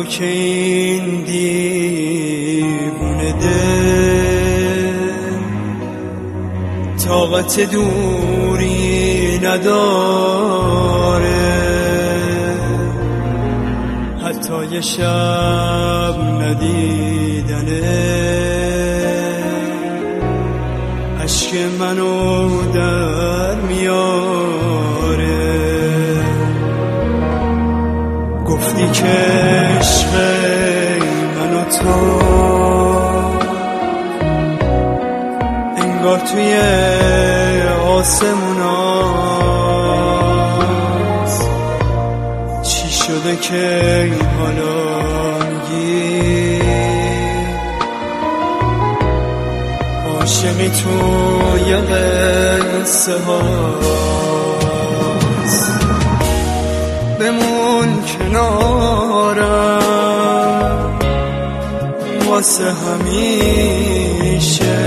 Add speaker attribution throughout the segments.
Speaker 1: که این دیوونه دل طاقت دوری نداره، حتی یه شب ندیدنه عشق منو در میاره. گفتی که عشق منو تو انگار توی آسموناست، چی شده که حالا میگی عاشقی توی قصه هاست. بمون کنارم واسه همیشه،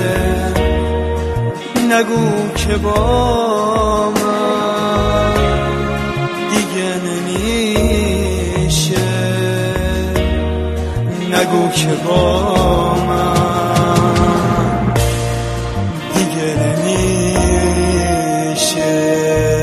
Speaker 1: نگو که با من دیگه نمیشه، نگو که با من دیگه نمیشه.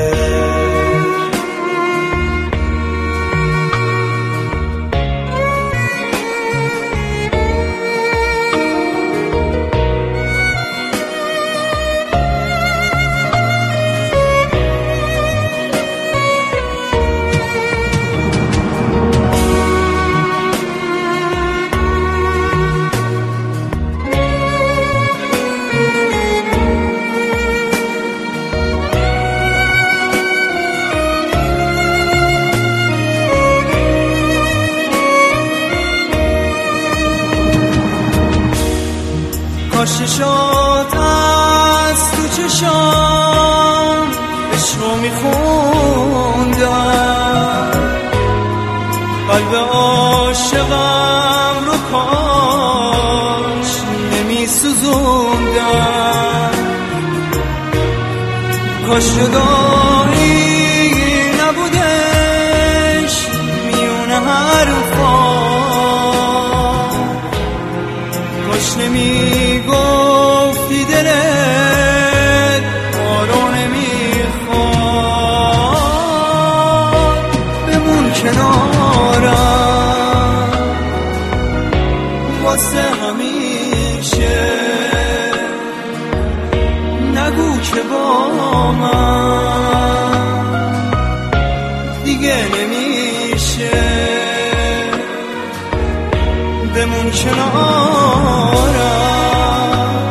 Speaker 1: کاششات از تو چشام عشقو میخوندم، قلب عاشقم رو کاش نمیسوزوندم. کاش جدایی نبودش میونه حرفا، کاش نمیگفتی دلت ما نمیخواد. بمون کنارم واسه همیشه، نگو که با من دیگه نمیشه. بمون کنارم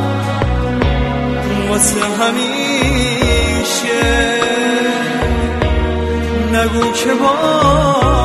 Speaker 1: واسه همیشه، نگو که با